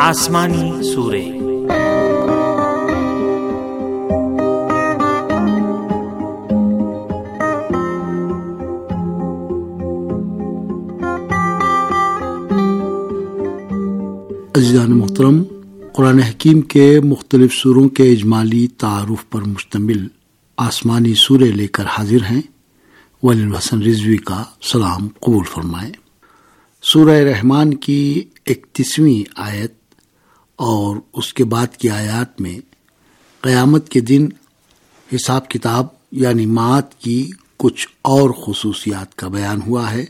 آسمانی سورے۔ عزیزان محترم، قرآن حکیم کے مختلف سوروں کے اجمالی تعارف پر مشتمل آسمانی سورے لے کر حاضر ہیں۔ ولی الحسن رضوی کا سلام قبول فرمائیں۔ سورہ رحمان کی 31ویں آیت اور اس کے بعد کی آیات میں قیامت کے دن حساب کتاب یعنی معاد کی کچھ اور خصوصیات کا بیان ہوا ہے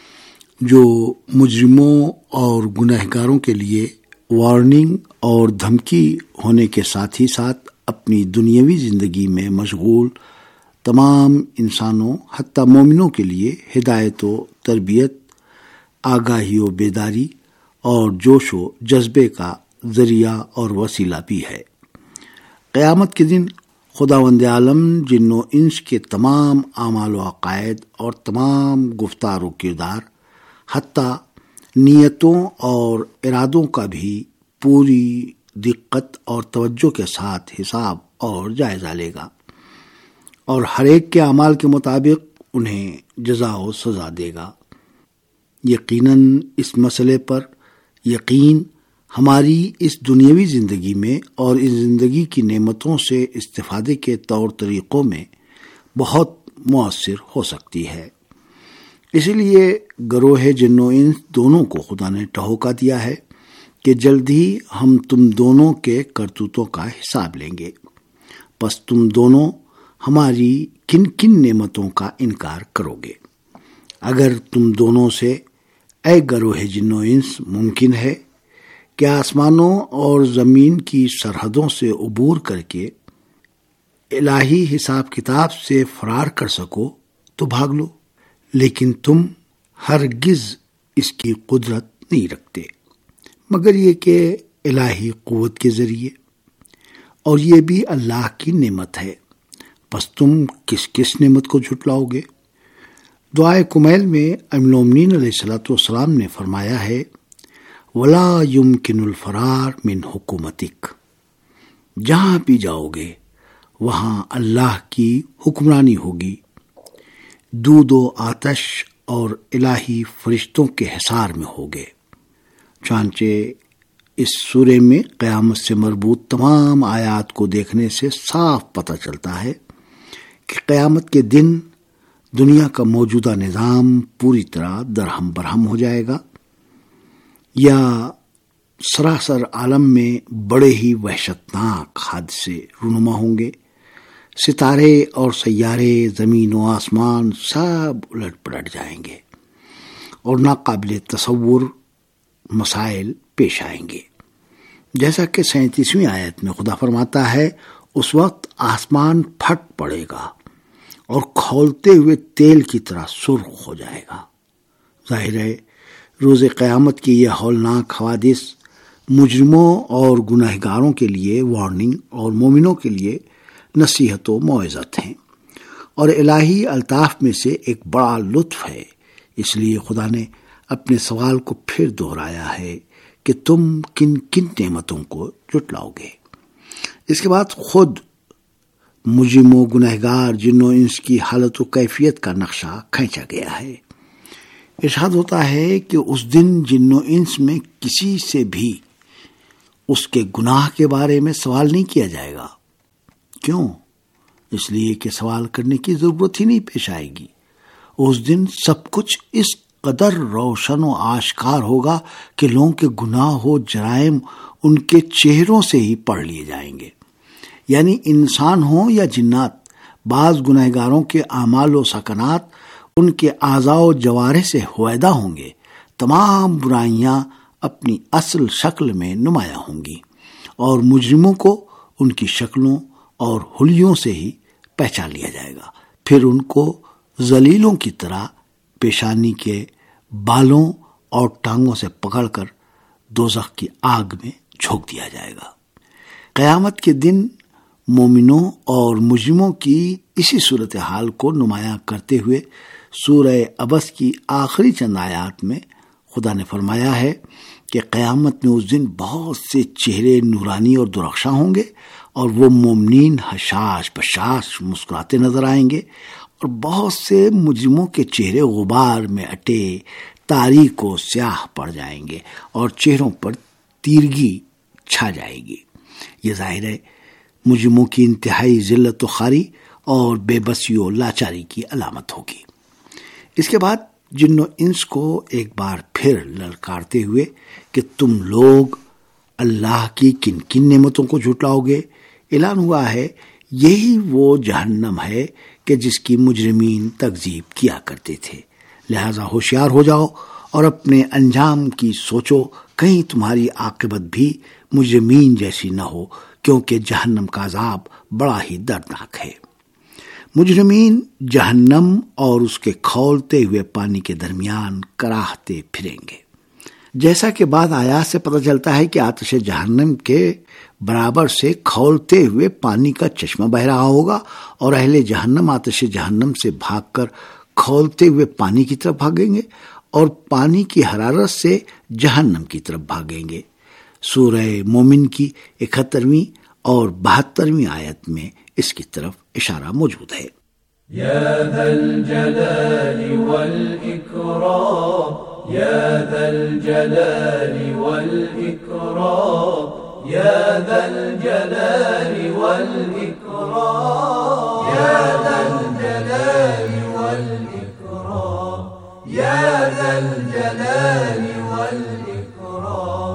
جو مجرموں اور گنہگاروں کے لیے وارننگ اور دھمکی ہونے کے ساتھ ہی ساتھ اپنی دنیاوی زندگی میں مشغول تمام انسانوں حتیٰ مومنوں کے لیے ہدایت و تربیت، آگاہی و بیداری اور جوش و جذبے کا ذریعہ اور وسیلہ بھی ہے۔ قیامت کے دن خداوند عالم جن و انس کے تمام اعمال و عقائد اور تمام گفتار و کردار حتیٰ نیتوں اور ارادوں کا بھی پوری دقت اور توجہ کے ساتھ حساب اور جائزہ لے گا اور ہر ایک کے اعمال کے مطابق انہیں جزا و سزا دے گا۔ یقیناً اس مسئلے پر یقین ہماری اس دنیاوی زندگی میں اور اس زندگی کی نعمتوں سے استفادے کے طور طریقوں میں بہت مؤثر ہو سکتی ہے۔ اسی لیے گروہ جن و انس دونوں کو خدا نے ٹھوکا دیا ہے کہ جلد ہی ہم تم دونوں کے کرتوتوں کا حساب لیں گے، پس تم دونوں ہماری کن کن نعمتوں کا انکار کرو گے۔ اگر تم دونوں سے اے گروہ جن و انس ممکن ہے کہ آسمانوں اور زمین کی سرحدوں سے عبور کر کے الہی حساب کتاب سے فرار کر سکو تو بھاگ لو، لیکن تم ہرگز اس کی قدرت نہیں رکھتے مگر یہ کہ الہی قوت کے ذریعے، اور یہ بھی اللہ کی نعمت ہے، پس تم کس کس نعمت کو جھٹلاؤ گے؟ دعائے کمیل میں المومنین علیہ السلام نے فرمایا ہے ولا یمکن الفرار من حکومتک، جہاں بھی جاؤ گے وہاں اللہ کی حکمرانی ہوگی، دود و آتش اور الہی فرشتوں کے حصار میں ہوگے۔ چانچہ اس سورے میں قیامت سے مربوط تمام آیات کو دیکھنے سے صاف پتہ چلتا ہے کہ قیامت کے دن دنیا کا موجودہ نظام پوری طرح درہم برہم ہو جائے گا، یا سراسر عالم میں بڑے ہی وحشتناک حادثے رونما ہوں گے، ستارے اور سیارے، زمین و آسمان سب الٹ پلٹ جائیں گے اور ناقابل تصور مسائل پیش آئیں گے۔ جیسا کہ 37ویں آیت میں خدا فرماتا ہے اس وقت آسمان پھٹ پڑے گا اور کھولتے ہوئے تیل کی طرح سرخ ہو جائے گا۔ ظاہر ہے روز قیامت کی یہ ہولناک حوادث مجرموں اور گنہگاروں کے لیے وارننگ اور مومنوں کے لیے نصیحت و موعظت ہیں، اور الہی الطاف میں سے ایک بڑا لطف ہے۔ اس لیے خدا نے اپنے سوال کو پھر دہرایا ہے کہ تم کن کن نعمتوں کو جھٹلاؤ گے۔ اس کے بعد خود مجرم و گنہگار جن و انس کی حالت و کیفیت کا نقشہ کھینچا گیا ہے۔ ارشاد ہوتا ہے کہ اس دن جن و انس میں کسی سے بھی اس کے گناہ کے بارے میں سوال نہیں کیا جائے گا۔ کیوں؟ اس لیے کہ سوال کرنے کی ضرورت ہی نہیں پیش آئے گی۔ اس دن سب کچھ اس قدر روشن و آشکار ہوگا کہ لوگوں کے گناہ و جرائم ان کے چہروں سے ہی پڑھ لیے جائیں گے۔ یعنی انسان ہوں یا جنات، بعض گنہگاروں کے اعمال و سکنات ان کے اعضاء و جوارح سے ہویدہ ہوں گے، تمام برائیاں اپنی اصل شکل میں نمایاں ہوں گی، اور مجرموں کو ان کی شکلوں اور حلیوں سے ہی پہچان لیا جائے گا۔ پھر ان کو ذلیلوں کی طرح پیشانی کے بالوں اور ٹانگوں سے پکڑ کر دوزخ کی آگ میں جھونک دیا جائے گا۔ قیامت کے دن مومنوں اور مجرموں کی اسی صورتحال کو نمایاں کرتے ہوئے سورہ عبس کی آخری چند آیات میں خدا نے فرمایا ہے کہ قیامت میں اس دن بہت سے چہرے نورانی اور درخشاں ہوں گے، اور وہ مومنین حشاش بشاش مسکراتے نظر آئیں گے، اور بہت سے مجرموں کے چہرے غبار میں اٹے تاریک و سیاہ پڑ جائیں گے، اور چہروں پر تیرگی چھا جائے گی۔ یہ ظاہر ہے مجرموں کی انتہائی ذلت و خواری اور بے بسی و لاچاری کی علامت ہوگی۔ اس کے بعد جن و انس کو ایک بار پھر للکارتے ہوئے کہ تم لوگ اللہ کی کن کن نعمتوں کو جھٹلاؤ گے، اعلان ہوا ہے یہی وہ جہنم ہے کہ جس کی مجرمین تکذیب کیا کرتے تھے، لہذا ہوشیار ہو جاؤ اور اپنے انجام کی سوچو، کہیں تمہاری عاقبت بھی مجرمین جیسی نہ ہو، کیونکہ جہنم کا عذاب بڑا ہی دردناک ہے۔ مجرمین جہنم اور اس کے کھولتے ہوئے پانی کے درمیان کراہتے پھریں گے، جیسا کہ بعض آیات سے پتہ چلتا ہے کہ آتش جہنم کے برابر سے کھولتے ہوئے پانی کا چشمہ بہہ رہا ہوگا، اور اہل جہنم آتش جہنم سے بھاگ کر کھولتے ہوئے پانی کی طرف بھاگیں گے، اور پانی کی حرارت سے جہنم کی طرف بھاگیں گے۔ سورہ مومن کی 71ویں اور 72ویں آیت میں اس کی طرف اشارہ موجود ہے۔ یا ذا الجلال والإکرام، یا ذا الجلال والإکرام، یا ذا الجلال والإکرام، یا ذا الجلال والإکرام، یا ذا الجلال والإکرام۔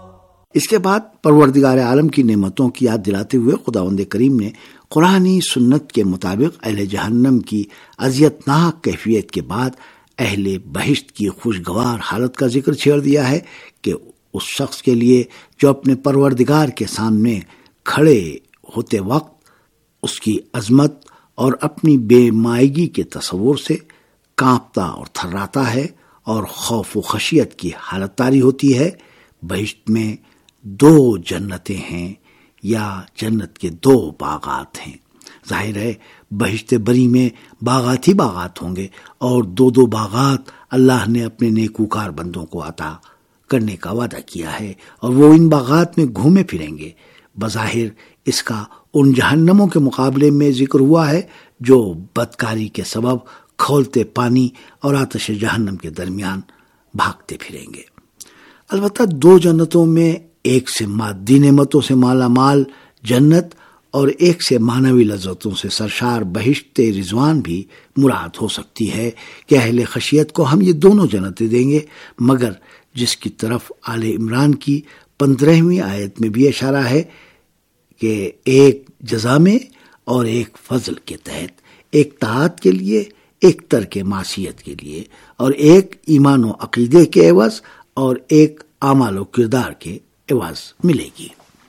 اس کے بعد پروردگار عالم کی نعمتوں کی یاد دلاتے ہوئے خداوند کریم نے قرآنی سنت کے مطابق اہل جہنم کی اذیتناک کیفیت کے بعد اہل بہشت کی خوشگوار حالت کا ذکر چھیڑ دیا ہے کہ اس شخص کے لیے جو اپنے پروردگار کے سامنے کھڑے ہوتے وقت اس کی عظمت اور اپنی بے مائگی کے تصور سے کانپتا اور تھراتا ہے اور خوف و خشیت کی حالت طاری ہوتی ہے۔ بہشت میں 2 جنتیں ہیں یا جنت کے 2 باغات ہیں۔ ظاہر ہے بہشت بری میں باغات ہی باغات ہوں گے، اور 2 باغات اللہ نے اپنے نیکوکار بندوں کو عطا کرنے کا وعدہ کیا ہے، اور وہ ان باغات میں گھومے پھریں گے۔ بظاہر اس کا ان جہنموں کے مقابلے میں ذکر ہوا ہے جو بدکاری کے سبب کھولتے پانی اور آتش جہنم کے درمیان بھاگتے پھریں گے۔ البتہ 2 جنتوں میں ایک سے مادی نعمتوں سے مالا مال جنت اور ایک سے معنوی لذتوں سے سرشار بہشت رضوان بھی مراد ہو سکتی ہے کہ اہل خشیت کو ہم یہ دونوں جنتیں دیں گے، مگر جس کی طرف آل عمران کی 15ویں آیت میں بھی اشارہ ہے کہ ایک جزا میں اور ایک فضل کے تحت، ایک طاعت کے لیے، ایک ترک معصیت کے لیے، اور ایک ایمان و عقیدے کے عوض اور ایک اعمال و کردار کے عوض ملے گی۔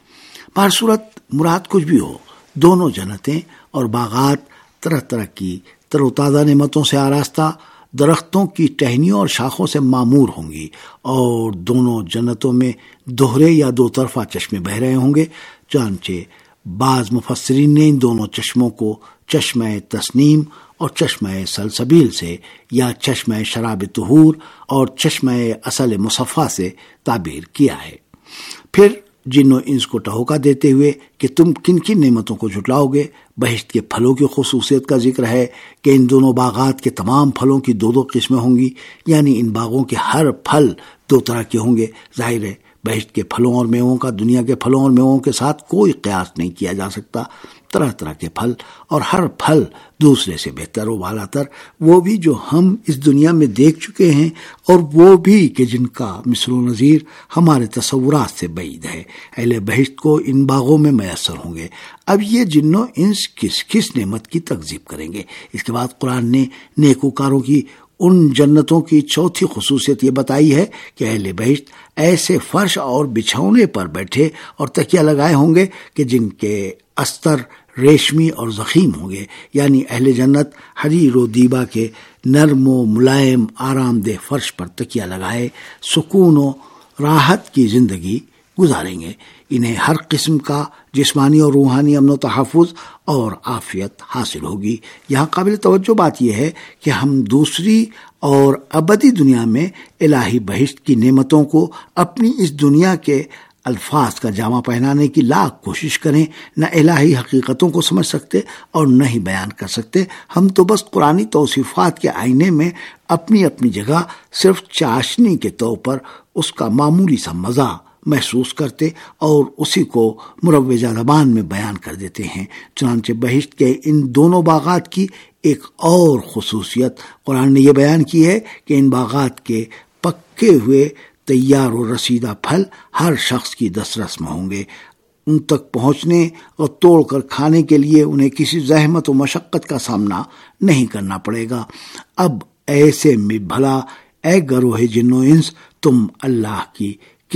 بہر صورت مراد کچھ بھی ہو، دونوں جنتیں اور باغات طرح طرح کی تر و تازہ نعمتوں سے آراستہ درختوں کی ٹہنیوں اور شاخوں سے معمور ہوں گی، اور دونوں جنتوں میں دوہرے یا 2 طرفہ چشمے بہہ رہے ہوں گے۔ چنانچہ بعض مفسرین نے ان دونوں چشموں کو چشمہ تسنیم اور چشمہ سلسبیل سے، یا چشمہ شراب طہور اور چشمہ عسل مصفا سے تعبیر کیا ہے۔ پھر جن و انس کو ٹہوکا دیتے ہوئے کہ تم کن کن نعمتوں کو جھٹلاؤ گے، بہشت کے پھلوں کی خصوصیت کا ذکر ہے کہ ان دونوں باغات کے تمام پھلوں کی 2 قسمیں ہوں گی، یعنی ان باغوں کے ہر پھل 2 طرح کے ہوں گے۔ ظاہر ہے بہشت کے پھلوں اور میووں کا دنیا کے پھلوں اور میووں کے ساتھ کوئی قیاس نہیں کیا جا سکتا۔ طرح طرح کے پھل، اور ہر پھل دوسرے سے بہتر و بالا تر، وہ بھی جو ہم اس دنیا میں دیکھ چکے ہیں، اور وہ بھی کہ جن کا مثل و نظیر ہمارے تصورات سے بعید ہے، اہل بہشت کو ان باغوں میں میسر ہوں گے۔ اب یہ جن و انس کس کس نعمت کی تکذیب کریں گے؟ اس کے بعد قرآن نے نیکوکاروں کی ان جنتوں کی 4تھی خصوصیت یہ بتائی ہے کہ اہل بہشت ایسے فرش اور بچھونے پر بیٹھے اور تکیہ لگائے ہوں گے کہ جن کے استر ریشمی اور ضخیم ہوں گے، یعنی اہل جنت حریر و دیبا کے نرم و ملائم آرام دہ فرش پر تکیہ لگائے سکون و راحت کی زندگی گزاریں گے۔ انہیں ہر قسم کا جسمانی اور روحانی امن و تحفظ اور عافیت حاصل ہوگی۔ یہاں قابل توجہ بات یہ ہے کہ ہم دوسری اور ابدی دنیا میں الہی بہشت کی نعمتوں کو اپنی اس دنیا کے الفاظ کا جامہ پہنانے کی لاکھ کوشش کریں، نہ الہی حقیقتوں کو سمجھ سکتے اور نہ ہی بیان کر سکتے۔ ہم تو بس قرآنی توصیفات کے آئینے میں اپنی اپنی جگہ صرف چاشنی کے طور پر اس کا معمولی سا مزہ محسوس کرتے اور اسی کو مروجہ زبان میں بیان کر دیتے ہیں۔ چنانچہ بہشت کے ان دونوں باغات کی ایک اور خصوصیت قرآن نے یہ بیان کی ہے کہ ان باغات کے پکے ہوئے تیار و رسیدہ پھل ہر شخص کی دسترس میں ہوں گے۔ ان تک پہنچنے اور توڑ کر کھانے کے لیے انہیں کسی زحمت و مشقت کا سامنا نہیں کرنا پڑے گا۔ اب ایسے میں بھلا اے گروہ جن و انس، تم اللہ کی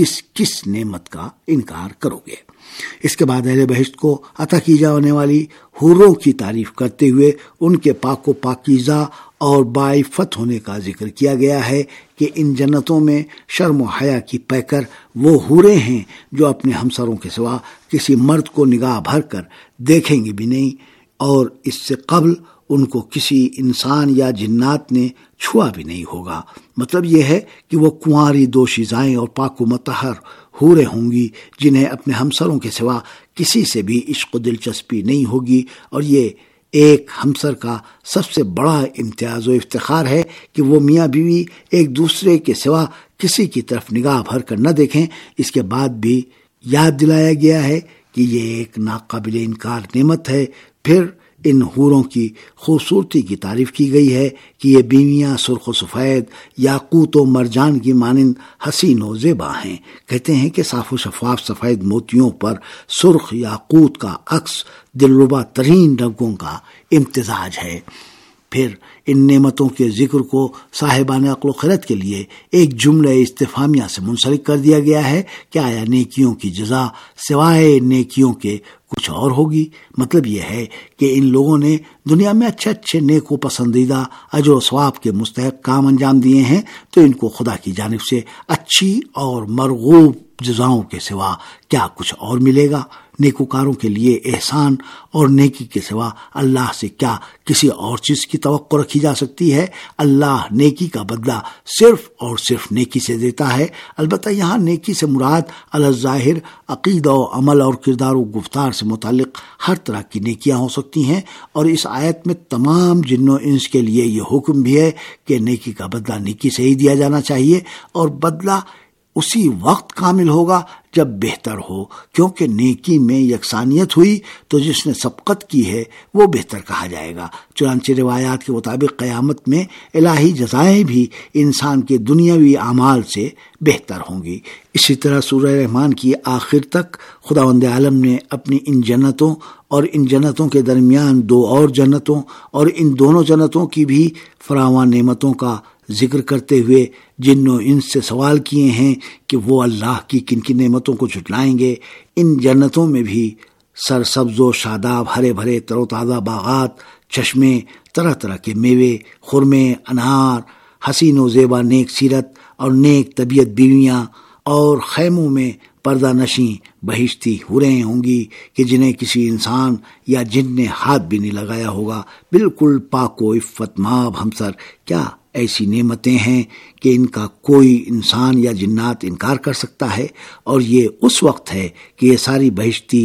کس نعمت کا انکار کرو گے؟ اس کے بعد اہل بہشت کو عطا کی جانے والی حوروں کی تعریف کرتے ہوئے ان کے پاک و پاکیزہ اور باعفت ہونے کا ذکر کیا گیا ہے کہ ان جنتوں میں شرم و حیا کی پیکر وہ حوریں ہیں جو اپنے ہمسروں کے سوا کسی مرد کو نگاہ بھر کر دیکھیں گے بھی نہیں، اور اس سے قبل ان کو کسی انسان یا جنات نے چھوا بھی نہیں ہوگا۔ مطلب یہ ہے کہ وہ کنواری دوشیزائیں اور پاک و مطہر حوریں ہوں گی جنہیں اپنے ہمسروں کے سوا کسی سے بھی عشق و دلچسپی نہیں ہوگی، اور یہ ایک ہمسر کا سب سے بڑا امتیاز و افتخار ہے کہ وہ میاں بیوی ایک دوسرے کے سوا کسی کی طرف نگاہ بھر کر نہ دیکھیں۔ اس کے بعد بھی یاد دلایا گیا ہے کہ یہ ایک ناقابل انکار نعمت ہے۔ پھر ان حوروں کی خوبصورتی کی تعریف کی گئی ہے کہ یہ بیویاں سرخ و سفید یاقوت و مرجان کی مانند حسین و زیبا ہیں۔ کہتے ہیں کہ صاف و شفاف سفید موتیوں پر سرخ یاقوت کا عکس دلربا ترین رنگوں کا امتزاج ہے۔ پھر ان نعمتوں کے ذکر کو صاحبان عقل و خرد کے لیے ایک جملہ استفہامیہ سے منسلک کر دیا گیا ہے کہ آیا نیکیوں کی جزا سوائے نیکیوں کے کچھ اور ہوگی؟ مطلب یہ ہے کہ ان لوگوں نے دنیا میں اچھے نیک و پسندیدہ اجر و ثواب کے مستحق کام انجام دیے ہیں، تو ان کو خدا کی جانب سے اچھی اور مرغوب جزاؤں کے سوا کیا کچھ اور ملے گا؟ نیکوکاروں کے لیے احسان اور نیکی کے سوا اللہ سے کیا کسی اور چیز کی توقع رکھی جا سکتی ہے؟ اللہ نیکی کا بدلہ صرف اور صرف نیکی سے دیتا ہے۔ البتہ یہاں نیکی سے مراد الظاہر عقیدہ و عمل اور کردار و گفتار سے متعلق ہر طرح کی نیکیاں ہو سکتی ہیں، اور اس آیت میں تمام جن و انس کے لیے یہ حکم بھی ہے کہ نیکی کا بدلہ نیکی سے ہی دیا جانا چاہیے، اور بدلہ اسی وقت کامل ہوگا جب بہتر ہو، کیونکہ نیکی میں یکسانیت ہوئی تو جس نے سبقت کی ہے وہ بہتر کہا جائے گا۔ چنانچہ روایات کے مطابق قیامت میں الہی جزائیں بھی انسان کے دنیاوی اعمال سے بہتر ہوں گی۔ اسی طرح سورہ رحمان کی آخر تک خداوند عالم نے اپنی ان جنتوں اور ان جنتوں کے درمیان دو اور جنتوں اور ان دونوں جنتوں کی بھی فراوان نعمتوں کا ذکر کرتے ہوئے جن و انس سے سوال کیے ہیں کہ وہ اللہ کی کن کن نعمتوں کو جھٹلائیں گے۔ ان جنتوں میں بھی سرسبز و شاداب ہرے بھرے تر و تازہ باغات، چشمے، طرح طرح کے میوے، خرمے، انار، حسین و زیبا نیک سیرت اور نیک طبیعت بیویاں، اور خیموں میں پردہ نشیں بہشتی حوریں ہوں گی کہ جنہیں کسی انسان یا جن نے ہاتھ بھی نہیں لگایا ہوگا، بالکل پاک و عفت ماب ہمسر۔ کیا ایسی نعمتیں ہیں کہ ان کا کوئی انسان یا جنات انکار کر سکتا ہے؟ اور یہ اس وقت ہے کہ یہ ساری بہشتی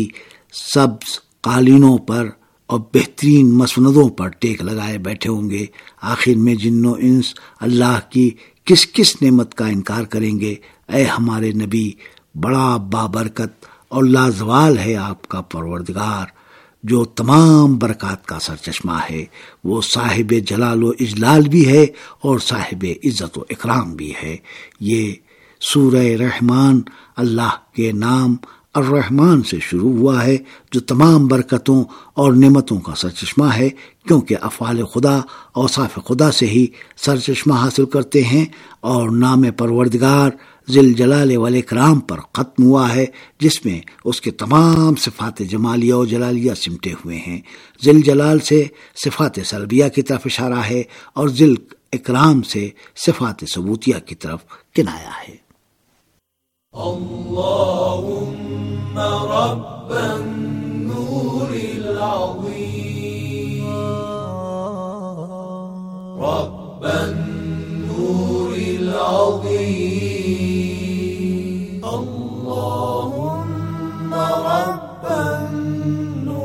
سبز قالینوں پر اور بہترین مسندوں پر ٹیک لگائے بیٹھے ہوں گے۔ آخر میں جن و انس اللہ کی کس نعمت کا انکار کریں گے؟ اے ہمارے نبی، بڑا بابرکت اور لازوال ہے آپ کا پروردگار، جو تمام برکات کا سرچشمہ ہے۔ وہ صاحب جلال و اجلال بھی ہے اور صاحب عزت و اکرام بھی ہے۔ یہ سورہ رحمان اللہ کے نام الرحمن سے شروع ہوا ہے، جو تمام برکتوں اور نعمتوں کا سرچشمہ ہے، کیونکہ افعال خدا اوصاف خدا سے ہی سرچشمہ حاصل کرتے ہیں، اور نام پروردگار ذل جلال والاکرام پر ختم ہوا ہے، جس میں اس کے تمام صفات جمالیہ و جلالیہ سمٹے ہوئے ہیں۔ ذل جلال سے صفات سلبیہ کی طرف اشارہ ہے، اور ذل اکرام سے صفات ثبوتیہ کی طرف کنایا ہے۔ اللهم رب النور العظيم رب اللهم ربنا